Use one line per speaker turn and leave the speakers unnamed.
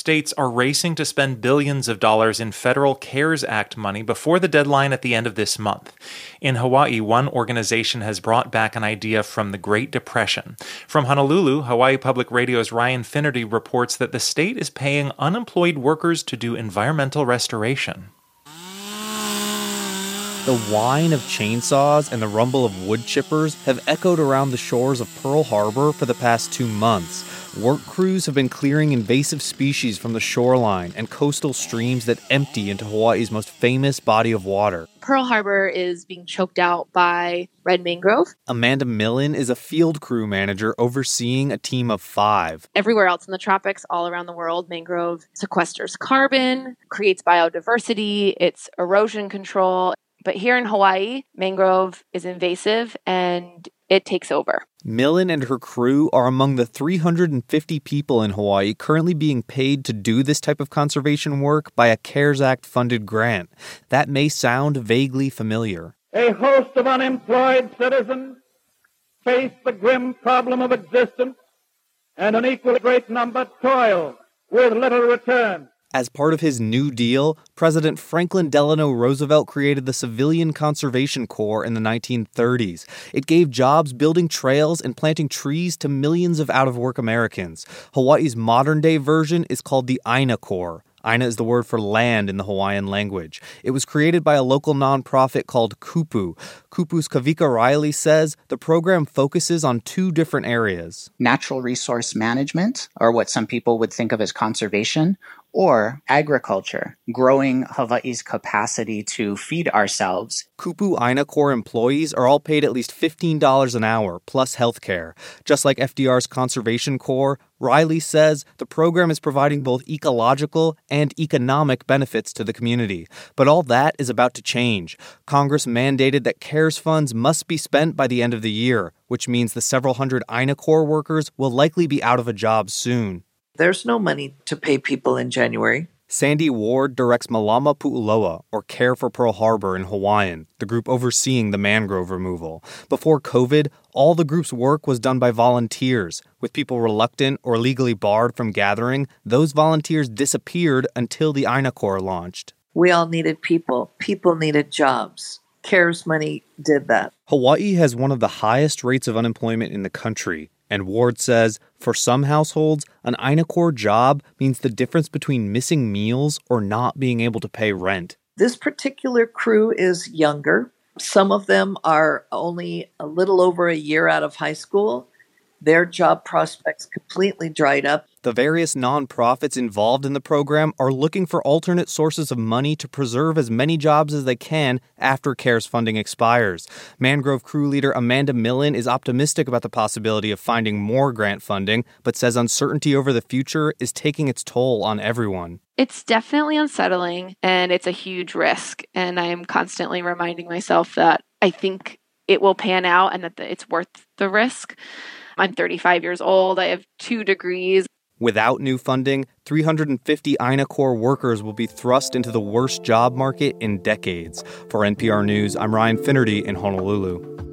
states are racing to spend billions of dollars in federal CARES Act money before the deadline at the end of this month. In Hawaii, one organization has brought back an idea from the Great Depression. From Honolulu, Hawaii Public Radio's Ryan Finnerty reports that the state is paying unemployed workers to do environmental restoration.
The whine of chainsaws and the rumble of wood chippers have echoed around the shores of Pearl Harbor for the past 2 months. Work crews have been clearing invasive species from the shoreline and coastal streams that empty into Hawaii's most famous body of water.
Pearl Harbor is being choked out by red mangrove.
Amanda Millen is a field crew manager overseeing a team of 5.
Everywhere else in the tropics, all around the world, mangrove sequesters carbon, creates biodiversity, it's erosion control. But here in Hawaii, mangrove is invasive and it takes over.
Millen and her crew are among the 350 people in Hawaii currently being paid to do this type of conservation work by a CARES Act-funded grant. That may sound vaguely familiar.
A host of unemployed citizens face the grim problem of existence, and an equally great number toil with little return.
As part of his New Deal, President Franklin Delano Roosevelt created the Civilian Conservation Corps in the 1930s. It gave jobs building trails and planting trees to millions of out-of-work Americans. Hawaii's modern-day version is called the Aina Corps. Aina is the word for land in the Hawaiian language. It was created by a local nonprofit called Kupu. Kupu's Kavika Riley says the program focuses on 2 different areas.
Natural resource management, or what some people would think of as conservation, or agriculture, growing Hawaii's capacity to feed ourselves.
Kupu Aina Corps employees are all paid at least $15 an hour, plus health care. Just like FDR's Conservation Corps, Riley says the program is providing both ecological and economic benefits to the community. But all that is about to change. Congress mandated that CARES funds must be spent by the end of the year, which means the several hundred Aina Corps workers will likely be out of a job soon.
There's no money to pay people in January.
Sandy Ward directs Malama Pu'uloa, or Care for Pearl Harbor in Hawaiian, the group overseeing the mangrove removal. Before COVID, all the group's work was done by volunteers. With people reluctant or legally barred from gathering, those volunteers disappeared until the Aina Corps launched.
We all needed people. People needed jobs. CARES money did that.
Hawaii has one of the highest rates of unemployment in the country. And Ward says, for some households, an Aina Corps job means the difference between missing meals or not being able to pay rent.
This particular crew is younger. Some of them are only a little over a year out of high school. Their job prospects completely dried up.
The various nonprofits involved in the program are looking for alternate sources of money to preserve as many jobs as they can after CARES funding expires. Mangrove crew leader Amanda Millen is optimistic about the possibility of finding more grant funding, but says uncertainty over the future is taking its toll on everyone.
It's definitely unsettling, and it's a huge risk. And I am constantly reminding myself that I think it will pan out and that it's worth the risk. I'm 35 years old. I have 2 degrees.
Without new funding, 350 Aina Corps workers will be thrust into the worst job market in decades. For NPR News, I'm Ryan Finnerty in Honolulu.